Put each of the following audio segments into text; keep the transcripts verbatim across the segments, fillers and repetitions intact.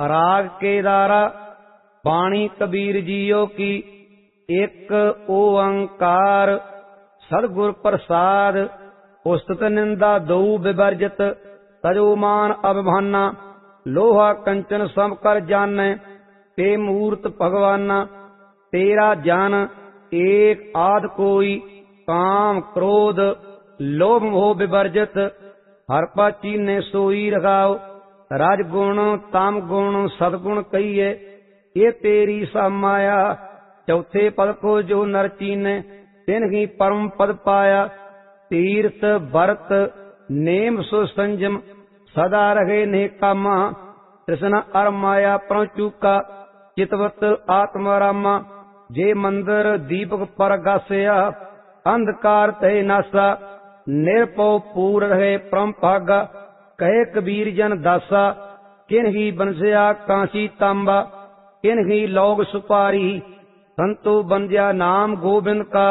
राग केदारा बाणी कबीर जियो की एक ओंकार सदगुर प्रसाद उस्तत निंदा दो विवर्जित तजोमान अभिमाना लोहा कंचन सब कर जानै ते मूर्त भगवाना तेरा जान एक आद कोई काम क्रोध लोभ मोह विवर्जित हर पाची ने सोई रखाओ राजगुण ताम गुण सदगुण कहिए ये तेरी सा माया चौथे पद को जो नर चीने तिन ही परम पद पाया तीर्थ भरत नेम सो संजम सदा रहे ने कामा कृष्ण अर माया प्रण चूका चितवत आत्मा रामा जे मंदिर दीपक पर गासया अंधकार ते नासा निर्पो पूर रहे परम भागा कहे कबीर जन दासा किन ही बंसया कांसी तांबा किन ही लोग सुपारी संतो बंध्या नाम गोविंद का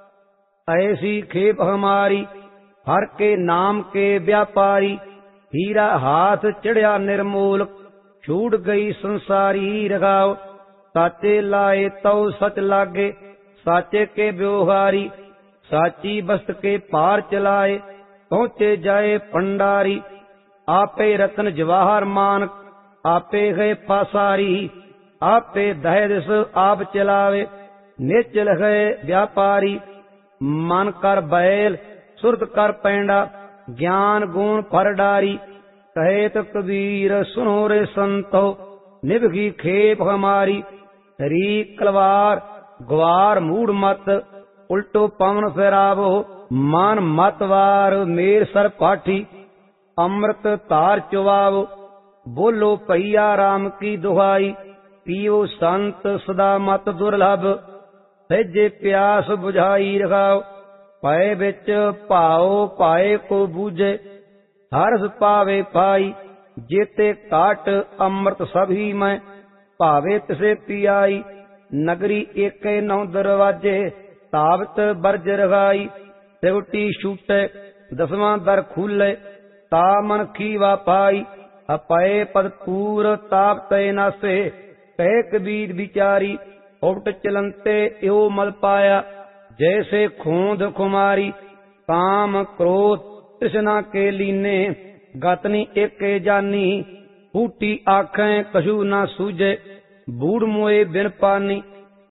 ऐसी खेप हमारी हर के नाम के व्यापारी हीरा हाथ चढ़िया निर्मूल छूट गई संसारी रगाओ साचे लाए तो सच लागे साचे के व्यवहारी साची बस्त के पार चलाए पहुंचे जाए पंडारी आपे रतन जवाहर मान आपे गए पासारी आपे दह दिस आप चलावे निचल गए व्यापारी मन कर बैल सुरत कर पैंडा ज्ञान गुण फर डारी कहे तो कबीर सुनो रे संतो निभगी खेप हमारी री कलवार ग्वार मूड मत उल्टो पवन फेरावो मान मतवार मेर सर पाठी अमृत तार चुवाओ बोलो पैया राम की दुहाई पियो संत सदा मत दुर्लभ सजे प्यास बुझाई रखाओ पाए बिच भाओ पाए को बूझे हरस पावे पाई जेते काट अमृत सभी मैं भावे तिसे पियाई नगरी एक नौ दरवाजे तावत बरज रखाई त्रिवटी छूटे दसवां दर खुले ता मन खीवा पाई अपए पद पूर ताप तय नासे कह कबीर बिचारी उबट चलंते यो मल पाया जैसे खूंद खुमारी काम क्रोध तृष्णा के लीने गतनी एक जानी फूटी आखें कछु ना सूझे बूढ़ मोए बिन पानी